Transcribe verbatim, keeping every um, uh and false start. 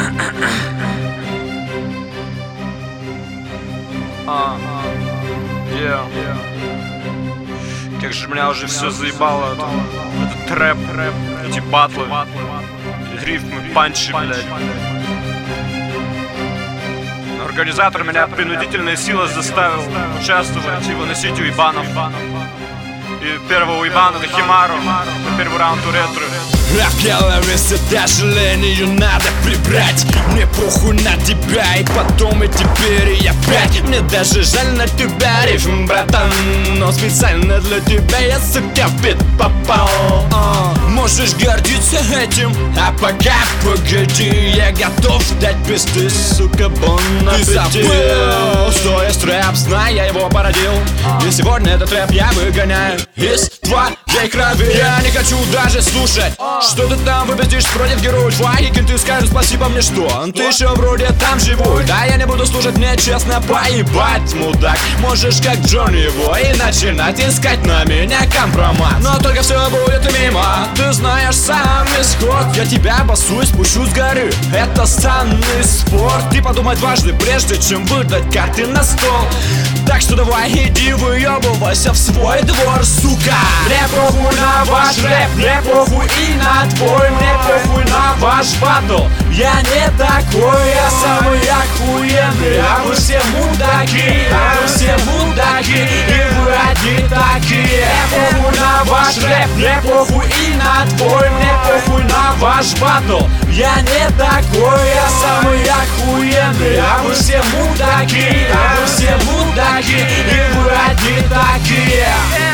А, yeah. Как же меня уже все заебало. Это, это трэп, рэп, эти батлы, рифмы, панчи, блядь. Организатор меня принудительная сила заставил участвовать и выносить уебанов. И первого уебана на Химару, на первый раунд у ретро. А в голове всегда желание надо прибрать. Мне похуй на тебя и потом и теперь и опять. Мне даже жаль на тебя, рифм, братан, но специально для тебя я, сука, в бит попал. uh, Можешь гордиться этим, а пока погоди, я готов дать пизды, сука, бон на Ты забыл, что есть рэп, знай, я его породил. uh. И сегодня этот рэп я выгоняю из твоей крови. Я не хочу даже слушать, uh. что ты там выпиздишь против героев. Твои кенты скажут спасибо мне, что ты еще вроде там живой. Да я не буду слушать, мне честно поебать, мудак. Можешь как Джонни его и начинать искать на меня компромат, но только все будет мимо. Ты знаешь сам исход, я тебя басу и спущу с горы. Это странный спорт, ты подумай дважды, прежде чем выдать карты на стол. Так что давай иди выебывайся в свой двор, сука. Мне похуй на ваш рэп, мне похуй и на твой. Мне похуй на ваш батл, я не такой, я самый охуенный. А вы все мудаки, а вы все мудаки, и вы одни такие. Мне похуй на ваш рэп, мне похуй и на твой. Мне похуй на ваш батл, я не такой, я самый охуенный. А вы все мудаки, а вы все мудаки, и вы одни такие.